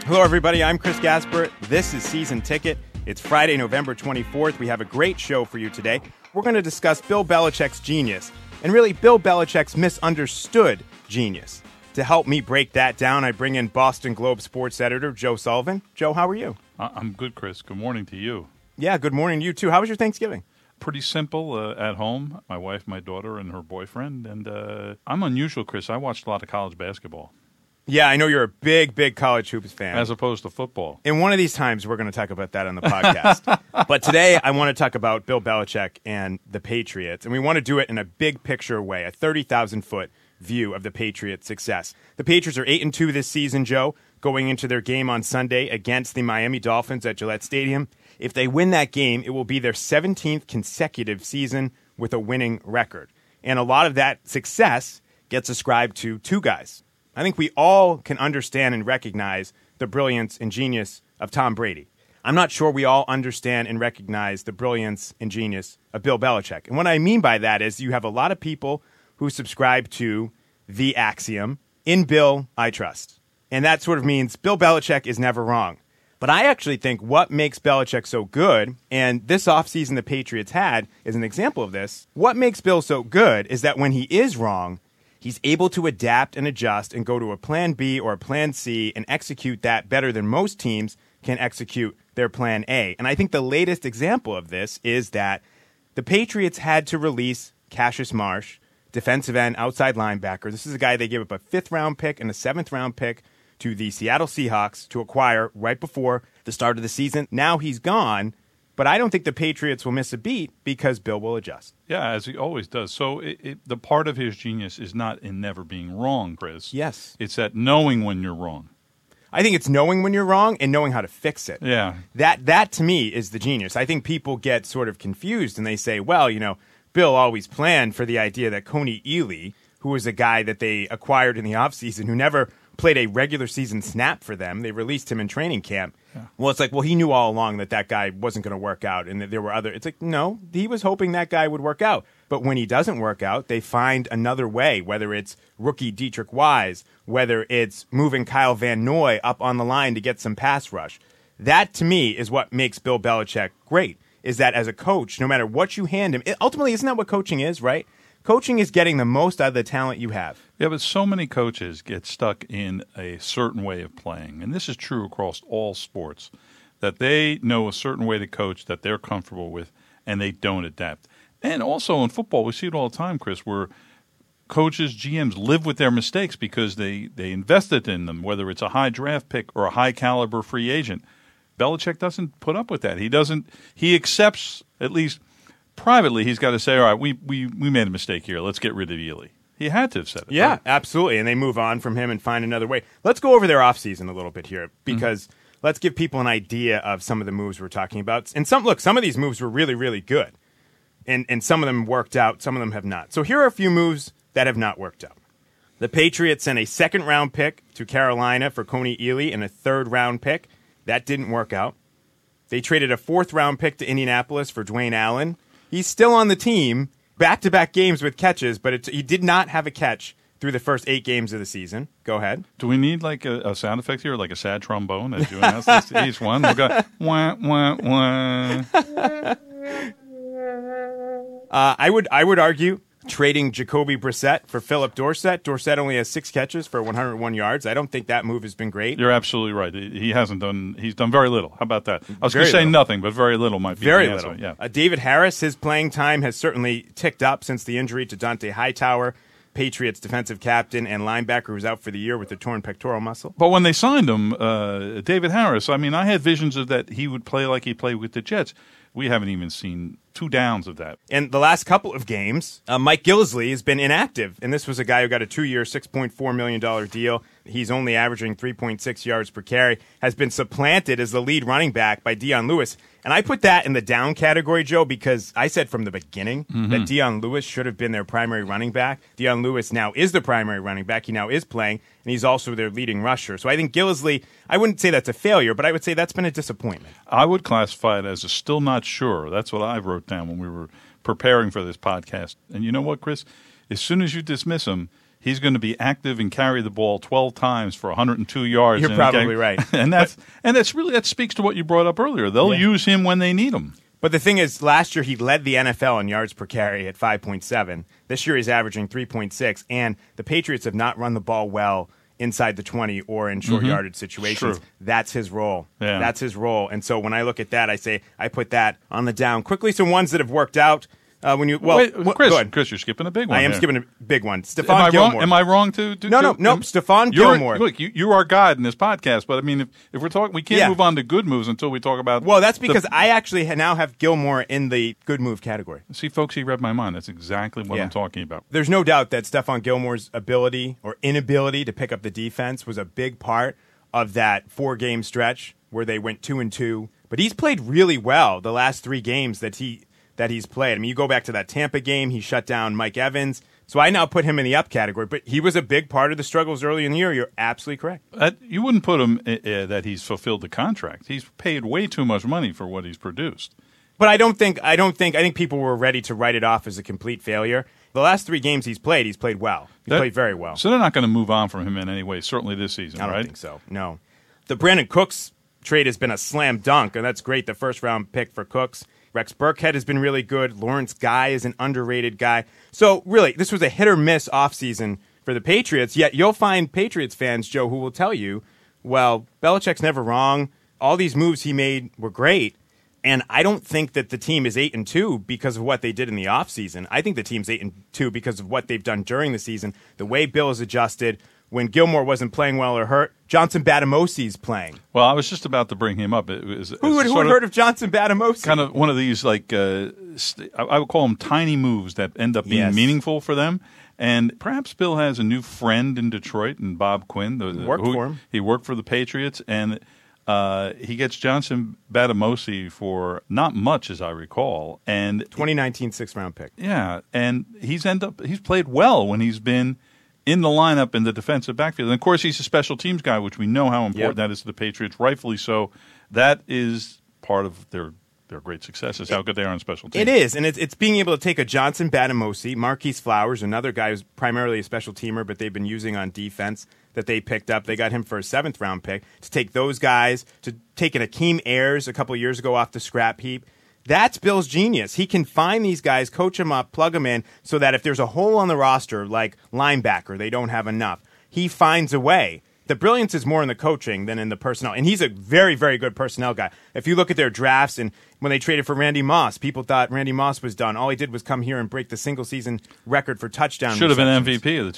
Hello, everybody. I'm Chris Gaspar. This is Season Ticket. It's Friday, November 24th. We have a great show for you today. We're going to discuss Bill Belichick's genius, and really Bill Belichick's misunderstood genius. To help me break that down, I bring in Boston Globe sports editor Joe Sullivan. Joe, how are you? I'm good, Chris. Good morning to you. Yeah, good morning to you, too. How was your Thanksgiving? Pretty simple at home. My wife, my daughter, and her boyfriend. And I'm unusual, Chris. I watched a lot of college basketball. Yeah, I know you're a big college hoops fan. As opposed to football. And one of these times, we're going to talk about that on the podcast. But today, I want to talk about Bill Belichick and the Patriots. And we want to do it in a big picture way, a 30,000-foot view of the Patriots' success. The Patriots are 8-2 this season, Joe, going into their game on Sunday against the Miami Dolphins at Gillette Stadium. If they win that game, it will be their 17th consecutive season with a winning record. And a lot of that success gets ascribed to two guys. I think we all can understand and recognize the brilliance and genius of Tom Brady. I'm not sure we all understand and recognize the brilliance and genius of Bill Belichick. And what I mean by that is you have a lot of people who subscribe to the axiom, in Bill, I trust. And that sort of means Bill Belichick is never wrong. But I actually think what makes Belichick so good, and this offseason the Patriots had is an example of this, what makes Bill so good is that when he is wrong, he's able to adapt and adjust and go to a plan B or a plan C and execute that better than most teams can execute their plan A. And I think the latest example of this is that the Patriots had to release Cassius Marsh, defensive end, outside linebacker. This is a guy they gave up a 5th-round pick and a 7th-round pick to the Seattle Seahawks to acquire right before the start of the season. Now he's gone. But I don't think the Patriots will miss a beat because Bill will adjust. Yeah, as he always does. So the part of his genius is not in never being wrong, Chris. Yes. It's that knowing when you're wrong. I think it's knowing when you're wrong and knowing how to fix it. Yeah. That to me is the genius. I think people get sort of confused and they say, well, Bill always planned for the idea that Coney Ealy, who was a guy that they acquired in the offseason who never played a regular season snap for them. They released him in training camp. Yeah. Well, it's like, well, he knew all along that guy wasn't going to work out and that there were other. It's like, no, he was hoping that guy would work out. But when he doesn't work out, they find another way, whether it's rookie Dietrich Wise, whether it's moving Kyle Van Noy up on the line to get some pass rush. That, to me, is what makes Bill Belichick great, is that as a coach, no matter what you hand him, ultimately, isn't that what coaching is, right? Coaching is getting the most out of the talent you have. Yeah, but so many coaches get stuck in a certain way of playing, and this is true across all sports, that they know a certain way to coach that they're comfortable with, and they don't adapt. And also in football, we see it all the time, Chris, where coaches, GMs live with their mistakes because they invested in them, whether it's a high draft pick or a high-caliber free agent. Belichick doesn't put up with that. He accepts, at least privately, he's got to say, all right, we made a mistake here. Let's get rid of Ealy. He had to have said it. Yeah, right? Absolutely. And they move on from him and find another way. Let's go over their offseason a little bit here because let's give people an idea of some of the moves we're talking about. And some of these moves were really, really good. And some of them worked out. Some of them have not. So here are a few moves that have not worked out. The Patriots sent a 2nd-round pick to Carolina for Coney Ealy and a 3rd-round pick. That didn't work out. They traded a 4th-round pick to Indianapolis for Dwayne Allen. He's still on the team, back-to-back games with catches, but he did not have a catch through the first 8 games of the season. Go ahead. Do we need like a sound effect here, like a sad trombone as you announce this to each one? We'll go, wah, wah, wah. I would argue trading Jacoby Brissett for Philip Dorsett. Dorsett only has 6 catches for 101 yards. I don't think that move has been great. You're absolutely right. He's done very little. How about that? I was going to say nothing, but very little might be very the answer. little. Yeah. David Harris, his playing time has certainly ticked up since the injury to Dante Hightower, Patriots defensive captain and linebacker who's out for the year with a torn pectoral muscle. But when they signed him, David Harris, I had visions of that he would play like he played with the Jets. We haven't even seen 2 downs of that. In the last couple of games, Mike Gillislee has been inactive, and this was a guy who got a 2-year, $6.4 million deal. He's only averaging 3.6 yards per carry, has been supplanted as the lead running back by Dion Lewis. And I put that in the down category, Joe, because I said from the beginning that Dion Lewis should have been their primary running back. Dion Lewis now is the primary running back. He now is playing, and he's also their leading rusher. So I think Gillislee, I wouldn't say that's a failure, but I would say that's been a disappointment. I would classify it as a still not sure. That's what I wrote down when we were preparing for this podcast. And you know what, Chris? As soon as you dismiss him, he's going to be active and carry the ball 12 times for 102 yards. You're probably right. And that speaks to what you brought up earlier. They'll use him when they need him. But the thing is, last year he led the NFL in yards per carry at 5.7. This year he's averaging 3.6, and the Patriots have not run the ball well inside the 20 or in short yardage situations. True. That's his role. Yeah. That's his role. And so when I look at that, I say I put that on the down. Quickly, some ones that have worked out. Wait, go ahead. Chris, you're skipping a big one. I am here. skipping a big one. Stephon Gilmore. Am I wrong to? No. Stephon Gilmore. Look, you are God in this podcast, but I mean, if we're talking, we can't move on to good moves until we talk about. Well, that's because I actually now have Gilmore in the good move category. See, folks, he read my mind. That's exactly what I'm talking about. There's no doubt that Stephon Gilmore's ability or inability to pick up the defense was a big part of that 4-game stretch where they went 2-2. But he's played really well the last 3 games that he's played. I mean, you go back to that Tampa game, he shut down Mike Evans. So I now put him in the up category, but he was a big part of the struggles early in the year. You're absolutely correct. You wouldn't put him that he's fulfilled the contract. He's paid way too much money for what he's produced. But I think people were ready to write it off as a complete failure. The last 3 games he's played well. He's played very well. So they're not going to move on from him in any way, certainly this season, right? I don't think so, no. The Brandon Cooks trade has been a slam dunk, and that's great, the first-round pick for Cooks. Rex Burkhead has been really good. Lawrence Guy is an underrated guy. So, really, this was a hit-or-miss offseason for the Patriots, yet you'll find Patriots fans, Joe, who will tell you, well, Belichick's never wrong. All these moves he made were great, and I don't think that the team is 8-2 because of what they did in the offseason. I think the team's 8-2 because of what they've done during the season, the way Bill has adjusted. When Gilmore wasn't playing well or hurt, Johnson Batamosi's playing. Well, I was just about to bring him up. Who had heard of Johnson Batamosi? Kind of one of these, like, I would call them tiny moves that end up being meaningful for them. And perhaps Bill has a new friend in Detroit, and Bob Quinn. For him. He worked for the Patriots, and he gets Johnson Batamosi for not much, as I recall. And 2019 6th-round pick. Yeah, and he's played well when he's been in the lineup in the defensive backfield. And, of course, he's a special teams guy, which we know how important that is to the Patriots, rightfully so. That is part of their great success, is how good they are on special teams. It is, and it's being able to take a Johnson Batamosi, Marquise Flowers, another guy who's primarily a special teamer, but they've been using on defense that they picked up. They got him for a 7th-round pick. To take those guys, to take an Akeem Ayers a couple of years ago off the scrap heap, that's Bill's genius. He can find these guys, coach them up, plug them in, so that if there's a hole on the roster, like linebacker, they don't have enough, he finds a way. The brilliance is more in the coaching than in the personnel. And he's a very, very good personnel guy. If you look at their drafts and when they traded for Randy Moss, people thought Randy Moss was done. All he did was come here and break the single-season record for touchdown Should have been receptions. MVP of the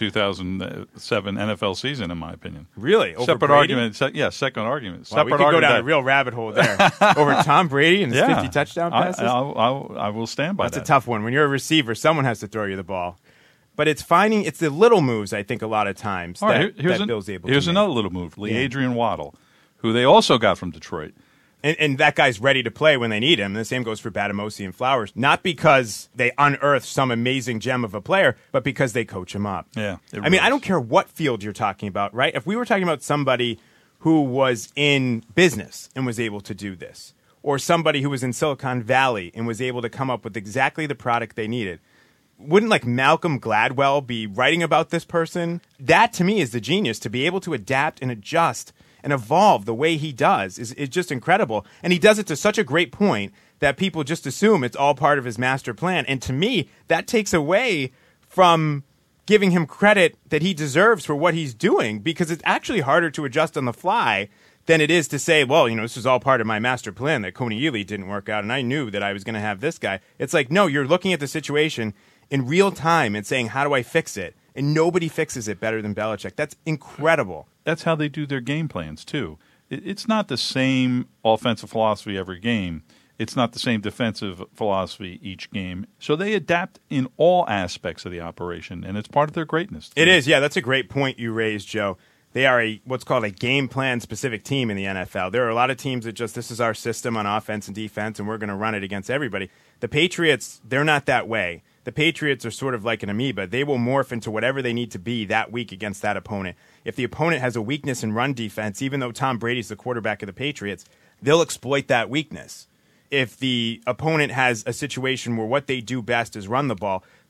2007 NFL season, in my opinion. Really? Over Separate Brady? argument. Second argument. Wow, Separate we could go argument down that- a real rabbit hole there. Over Tom Brady and his 50 touchdown passes? I will stand by That's that. a tough one. When you're a receiver, someone has to throw you the ball. But it's the little moves, I think, a lot of times All right, that Bill's able to Here's make. another little move. Adrian Waddle, who they also got from Detroit. And that guy's ready to play when they need him. And the same goes for Batamosi and Flowers. Not because they unearthed some amazing gem of a player, but because they coach him up. Yeah. I mean, I don't care what field you're talking about, right? If we were talking about somebody who was in business and was able to do this, or somebody who was in Silicon Valley and was able to come up with exactly the product they needed, wouldn't like Malcolm Gladwell be writing about this person? That to me is the genius, to be able to adapt and adjust and evolve the way he does is just incredible. And he does it to such a great point that people just assume it's all part of his master plan. And to me, that takes away from giving him credit that he deserves for what he's doing, because it's actually harder to adjust on the fly than it is to say, well, this is all part of my master plan, that Coney Ely didn't work out and I knew that I was going to have this guy. It's like, no, you're looking at the situation in real time and saying, how do I fix it? And nobody fixes it better than Belichick. That's incredible. That's how they do their game plans, too. It's not the same offensive philosophy every game. It's not the same defensive philosophy each game. So they adapt in all aspects of the operation, and it's part of their greatness. It is, yeah. That's a great point you raised, Joe. They are what's called a game plan specific team in the NFL. There are a lot of teams that just, this is our system on offense and defense, and we're going to run it against everybody. The Patriots, they're not that way. The Patriots are sort of like an amoeba. They will morph into whatever they need to be that week against that opponent. If the opponent has a weakness in run defense, even though Tom Brady's the quarterback of the Patriots, they'll exploit that weakness. If the opponent has a situation where what they do best is run the ball,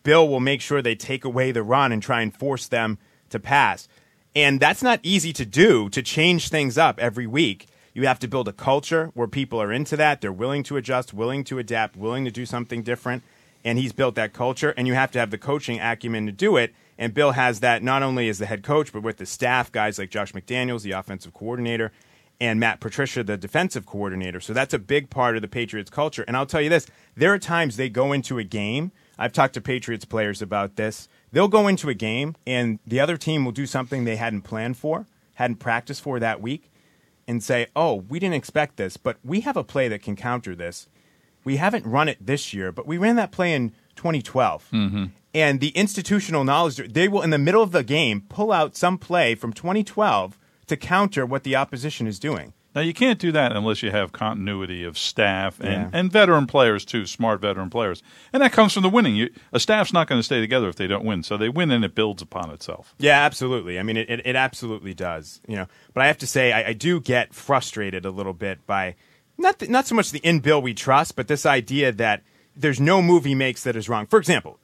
Bill will make sure they take away the run and try and force them to pass. And that's not easy to do, to change things up every week. You have to build a culture where people are into that. They're willing to adjust, willing to adapt, willing to do something different. And he's built that culture, and you have to have the coaching acumen to do it. And Bill has that not only as the head coach, but with the staff, guys like Josh McDaniels, the offensive coordinator, and Matt Patricia, the defensive coordinator. So that's a big part of the Patriots culture. And I'll tell you this, there are times they go into a game. I've talked to Patriots players about this. They'll go into a game, and the other team will do something they hadn't planned for, hadn't practiced for that week, and say, oh, we didn't expect this, but we have a play that can counter this. We haven't run it this year, but we ran that play in 2012. Mm-hmm. And the institutional knowledge, they will, in the middle of the game, pull out some play from 2012 to counter what the opposition is doing. Now, you can't do that unless you have continuity of staff and veteran players, too, smart veteran players. And that comes from the winning. A staff's not going to stay together if they don't win. So they win, and it builds upon itself. Yeah, absolutely. I mean, it absolutely does. But I have to say, I do get frustrated a little bit by not so much the in-Bill we trust, but this idea that there's no move he makes that is wrong. For example,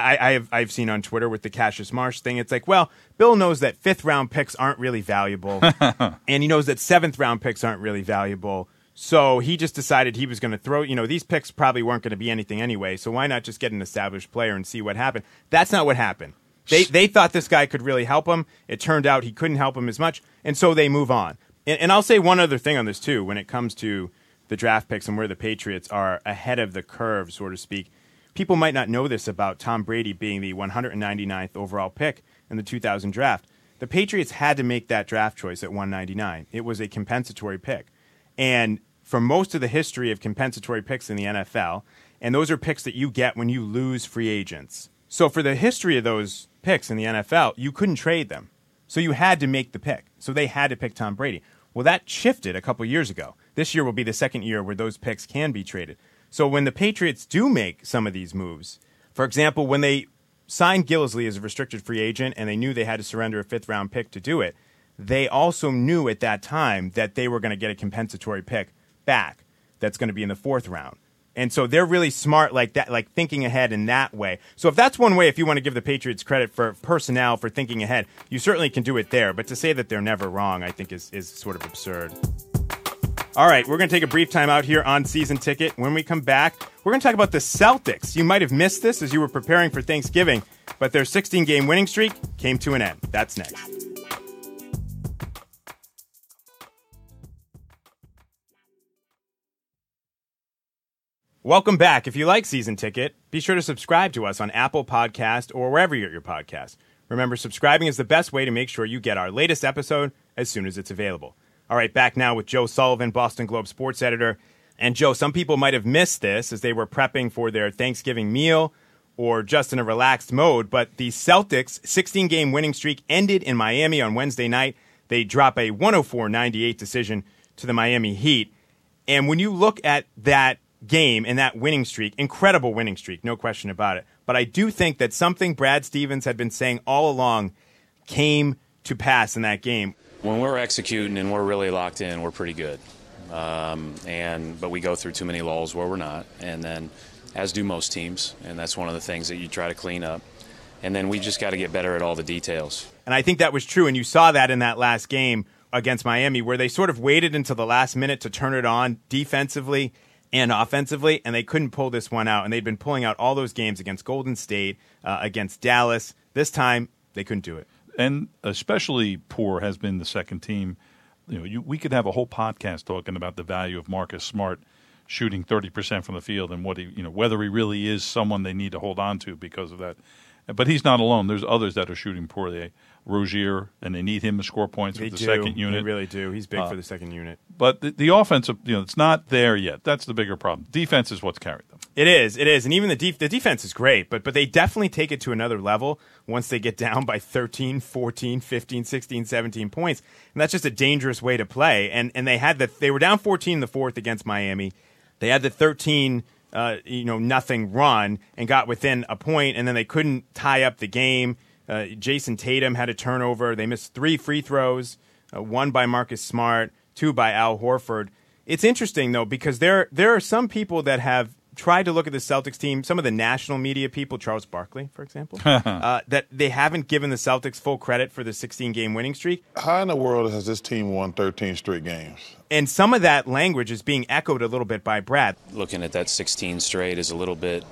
I've seen on Twitter with the Cassius Marsh thing, it's like, well, Bill knows that fifth-round picks aren't really valuable, and he knows that seventh-round picks aren't really valuable, so he just decided he was going to throw, these picks probably weren't going to be anything anyway, so why not just get an established player and see what happened? That's not what happened. They thought this guy could really help him. It turned out he couldn't help him as much, and so they move on. And I'll say one other thing on this, too, when it comes to the draft picks and where the Patriots are ahead of the curve, so to speak. People might not know this about Tom Brady being the 199th overall pick in the 2000 draft. The Patriots had to make that draft choice at 199. It was a compensatory pick. And for most of the history of compensatory picks in the NFL, and those are picks that you get when you lose free agents. So for the history of those picks in the NFL, you couldn't trade them. So you had to make the pick. So they had to pick Tom Brady. Well, that shifted a couple years ago. This year will be the second year where those picks can be traded. So when the Patriots do make some of these moves, for example, when they signed Gillislee as a restricted free agent and they knew they had to surrender a fifth-round pick to do it, they also knew at that time that they were going to get a compensatory pick back that's going to be in the fourth round. And so they're really smart like that, like thinking ahead in that way. So if that's one way, if you want to give the Patriots credit for personnel, for thinking ahead, you certainly can do it there. But to say that they're never wrong, I think is sort of absurd. All right, we're going to take a brief time out here on Season Ticket. When we come back, we're going to talk about the Celtics. You might have missed this as you were preparing for Thanksgiving, but their 16-game winning streak came to an end. That's next. Welcome back. If you like Season Ticket, be sure to subscribe to us on Apple Podcast or wherever you get your podcast. Remember, subscribing is the best way to make sure you get our latest episode as soon as it's available. All right, back now with Joe Sullivan, Boston Globe sports editor. And Joe, some people might have missed this as they were prepping for their Thanksgiving meal or just in a relaxed mode, but the Celtics' 16-game winning streak ended in Miami on Wednesday night. They drop a 104-98 decision to the Miami Heat. And when you look at that game and that winning streak, incredible winning streak, no question about it. But I do think that something Brad Stevens had been saying all along came to pass in that game. When we're executing and we're really locked in, we're pretty good. But we go through too many lulls where we're not, and then as do most teams, and that's one of the things that you try to clean up. And then we just got to get better at all the details. And I think that was true, and you saw that in that last game against Miami, where they sort of waited until the last minute to turn it on defensively and offensively, and they couldn't pull this one out. And they'd been pulling out all those games against Golden State, against Dallas. This time, they couldn't do it. And especially poor has been the second team. We could have a whole podcast talking about the value of Marcus Smart shooting 30% from the field and what whether he really is someone they need to hold on to because of that. But he's not alone. There's others that are shooting poorly. Rozier, and they need him to score points with the second unit. They really do. He's big for the second unit. But the offensive, it's not there yet. That's the bigger problem. Defense is what's carried them. It is. And even the defense is great, but they definitely take it to another level once they get down by 13, 14, 15, 16, 17 points. And that's just a dangerous way to play. And they were down 14 in the fourth against Miami. They had the 13 nothing run and got within a point, and then they couldn't tie up the game. Jason Tatum had a turnover. They missed 3 free throws, 1 by Marcus Smart, 2 by Al Horford. It's interesting, though, because there are some people that have tried to look at the Celtics team, some of the national media people, Charles Barkley, for example, that they haven't given the Celtics full credit for the 16-game winning streak. How in the world has this team won 13 straight games? And some of that language is being echoed a little bit by Brad. Looking at that 16 straight is a little bit,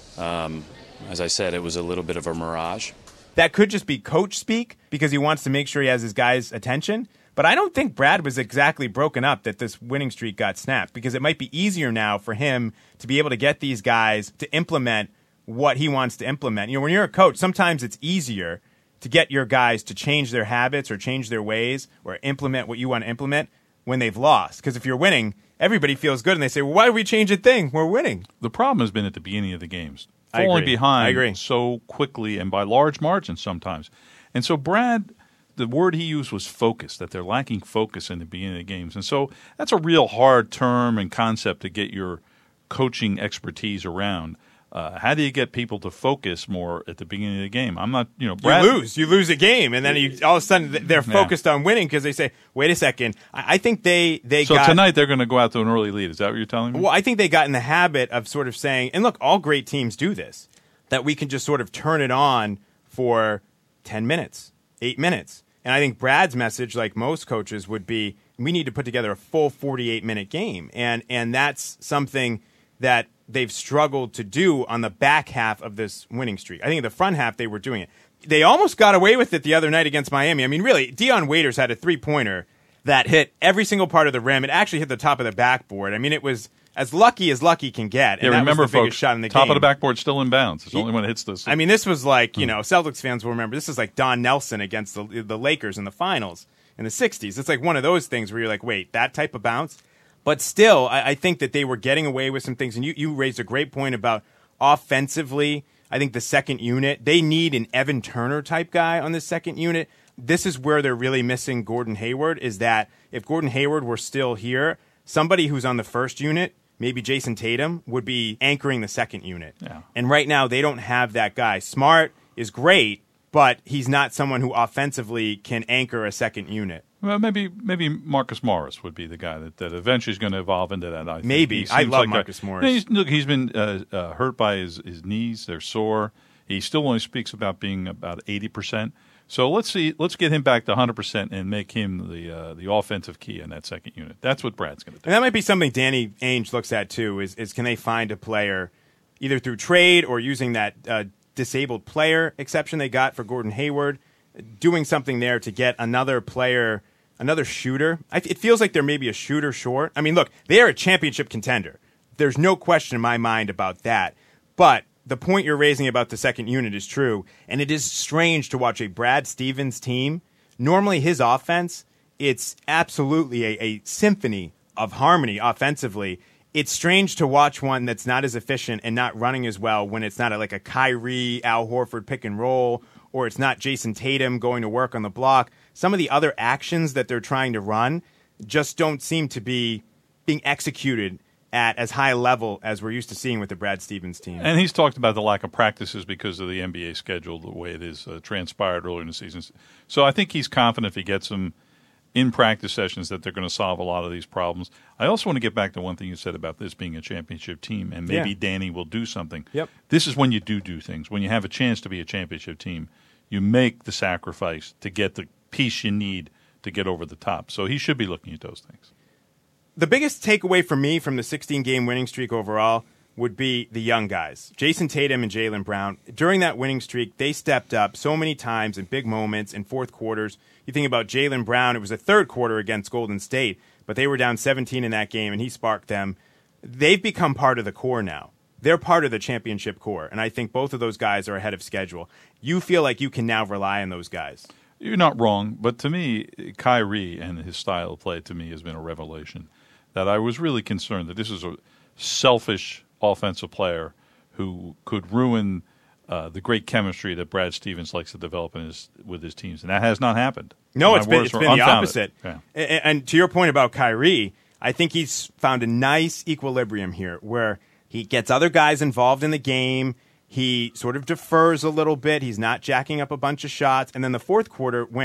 as I said, it was a little bit of a mirage. That could just be coach speak because he wants to make sure he has his guys' attention. But I don't think Brad was exactly broken up that this winning streak got snapped, because it might be easier now for him to be able to get these guys to implement what he wants to implement. You know, when you're a coach, sometimes it's easier to get your guys to change their habits or change their ways or implement what you want to implement when they've lost. Because if you're winning, everybody feels good and they say, well, why did we change a thing? We're winning. The problem has been at the beginning of the games. I Falling agree. behind so quickly and by large margins sometimes. And so Brad, the word he used was focus, that they're lacking focus in the beginning of the games. And so that's a real hard term and concept to get your coaching expertise around. How do you get people to focus more at the beginning of the game? I'm not, Brad. You lose a game, and then all of a sudden they're focused on winning because they say, wait a second, I think they So got, tonight they're going to go out to an early lead. Is that what you're telling me? well, I think they got in the habit of sort of saying, and look, all great teams do this, that we can just sort of turn it on for 10 minutes, 8 minutes. And I think Brad's message, like most coaches, would be, we need to put together a full 48-minute game. And that's something that they've struggled to do on the back half of this winning streak. I think in the front half they were doing it. They almost got away with it the other night against Miami. I mean, really, Dion Waiters had a three-pointer that hit every single part of the rim. It actually hit the top of the backboard. I mean, it was as lucky can get. And yeah, remember, that was the biggest folks, shot in the top game. of the backboard still in bounds. It's only when it hits this. I mean, this was like, Celtics fans will remember, this is like Don Nelson against the Lakers in the finals in the 60s. It's like one of those things where you're like, wait, that type of bounce? But still, I think that they were getting away with some things. And you raised a great point about offensively. I think the second unit, they need an Evan Turner type guy on the second unit. This is where they're really missing Gordon Hayward, is that if Gordon Hayward were still here, somebody who's on the first unit, maybe Jason Tatum, would be anchoring the second unit. Yeah. And right now, they don't have that guy. Smart is great, but he's not someone who offensively can anchor a second unit. Well, maybe Marcus Morris would be the guy that eventually is going to evolve into that. I think. Maybe. I love Marcus Morris. He's been hurt by his knees. They're sore. He still only speaks about being about 80%. So let's get him back to 100% and make him the offensive key in that second unit. That's what Brad's going to do. And that might be something Danny Ainge looks at, too, is can they find a player either through trade or using that disabled player exception they got for Gordon Hayward, doing something there to get another player, another shooter. It feels like they're maybe a shooter short. I mean, look, they are a championship contender. There's no question in my mind about that. But the point you're raising about the second unit is true, and it is strange to watch a Brad Stevens team. Normally his offense, it's absolutely a symphony of harmony offensively. It's strange to watch one that's not as efficient and not running as well when it's not like a Kyrie, Al Horford pick and roll, or it's not Jason Tatum going to work on the block. Some of the other actions that they're trying to run just don't seem to be being executed at as high a level as we're used to seeing with the Brad Stevens team. And he's talked about the lack of practices because of the NBA schedule, the way it is transpired earlier in the season. So I think he's confident if he gets them in practice sessions that they're going to solve a lot of these problems. I also want to get back to one thing you said about this being a championship team, and maybe Danny will do something. Yep. This is when you do things. When you have a chance to be a championship team, you make the sacrifice to get the piece you need to get over the top. So he should be looking at those things. The biggest takeaway for me from the 16-game winning streak overall would be the young guys, Jason Tatum and Jaylen Brown. During that winning streak, they stepped up so many times in big moments in fourth quarters. You think about Jaylen Brown, it was a third quarter against Golden State, but they were down 17 in that game, and he sparked them. They've become part of the core now. They're part of the championship core, and I think both of those guys are ahead of schedule. You feel like you can now rely on those guys. You're not wrong, but to me, Kyrie and his style of play to me has been a revelation. That I was really concerned that this is a selfish offensive player who could ruin the great chemistry that Brad Stevens likes to develop with his teams, and that has not happened. No, it's been the opposite. Yeah. And to your point about Kyrie, I think he's found a nice equilibrium here where he gets other guys involved in the game. He sort of defers a little bit. He's not jacking up a bunch of shots. And then the fourth quarter, when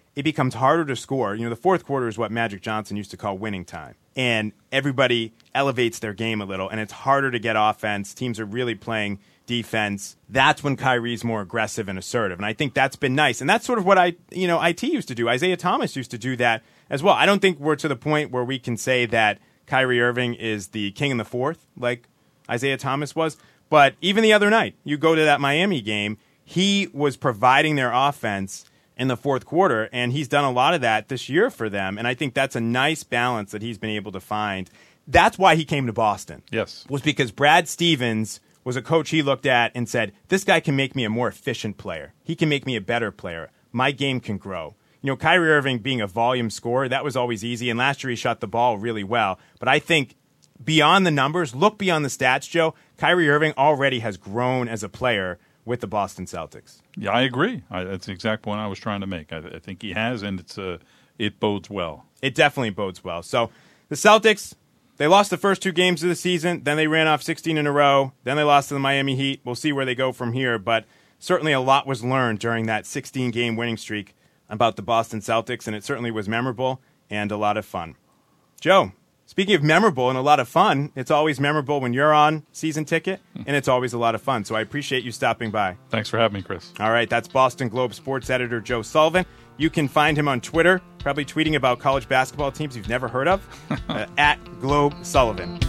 it becomes harder to score. The fourth quarter is what Magic Johnson used to call winning time. And everybody elevates their game a little, and it's harder to get offense. Teams are really playing defense. That's when Kyrie's more aggressive and assertive. And I think that's been nice. And that's sort of what IT used to do. Isaiah Thomas used to do that as well. I don't think we're to the point where we can say that Kyrie Irving is the king in the fourth like Isaiah Thomas was. But even the other night, you go to that Miami game, he was providing their offense in the fourth quarter, and he's done a lot of that this year for them. And I think that's a nice balance that he's been able to find. That's why he came to Boston. Yes. Was because Brad Stevens was a coach he looked at and said, this guy can make me a more efficient player. He can make me a better player. My game can grow. Kyrie Irving being a volume scorer, that was always easy. And last year he shot the ball really well. But I think beyond the numbers, look beyond the stats, Joe, Kyrie Irving already has grown as a player with the Boston Celtics. Yeah, I agree. That's the exact point I was trying to make. I think he has, and it bodes well. It definitely bodes well. So the Celtics, they lost the first 2 games of the season. Then they ran off 16 in a row. Then they lost to the Miami Heat. We'll see where they go from here. But certainly a lot was learned during that 16-game winning streak about the Boston Celtics, and it certainly was memorable and a lot of fun. Joe, speaking of memorable and a lot of fun, it's always memorable when you're on Season Ticket, and it's always a lot of fun. So I appreciate you stopping by. Thanks for having me, Chris. All right, that's Boston Globe sports editor Joe Sullivan. You can find him on Twitter, probably tweeting about college basketball teams you've never heard of, at Globe Sullivan.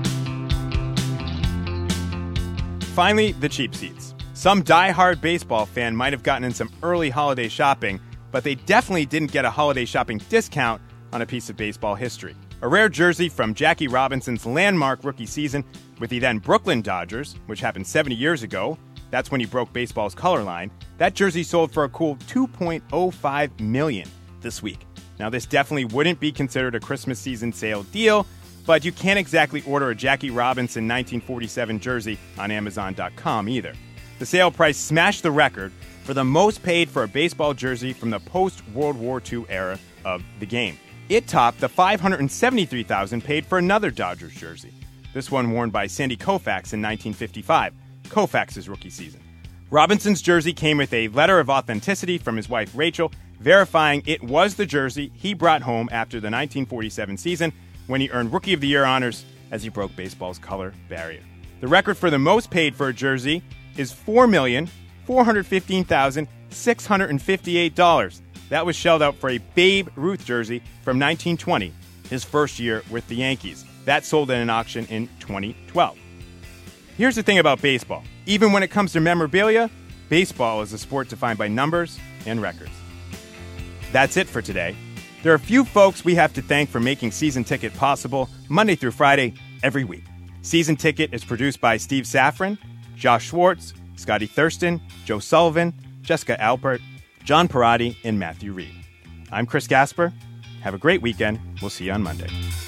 Finally, the cheap seats. Some diehard baseball fan might have gotten in some early holiday shopping, but they definitely didn't get a holiday shopping discount on a piece of baseball history. A rare jersey from Jackie Robinson's landmark rookie season with the then Brooklyn Dodgers, which happened 70 years ago. That's when he broke baseball's color line. That jersey sold for a cool $2.05 million this week. Now, this definitely wouldn't be considered a Christmas season sale deal, but you can't exactly order a Jackie Robinson 1947 jersey on Amazon.com either. The sale price smashed the record for the most paid for a baseball jersey from the post-World War II era of the game. It topped the $573,000 paid for another Dodgers jersey, this one worn by Sandy Koufax in 1955, Koufax's rookie season. Robinson's jersey came with a letter of authenticity from his wife Rachel, verifying it was the jersey he brought home after the 1947 season when he earned Rookie of the Year honors as he broke baseball's color barrier. The record for the most paid for a jersey is $4,415,658. That was shelled out for a Babe Ruth jersey from 1920, his first year with the Yankees. That sold at an auction in 2012. Here's the thing about baseball. Even when it comes to memorabilia, baseball is a sport defined by numbers and records. That's it for today. There are a few folks we have to thank for making Season Ticket possible Monday through Friday every week. Season Ticket is produced by Steve Safran, Josh Schwartz, Scotty Thurston, Joe Sullivan, Jessica Alpert, John Parati, and Matthew Reed. I'm Chris Gasper. Have a great weekend. We'll see you on Monday.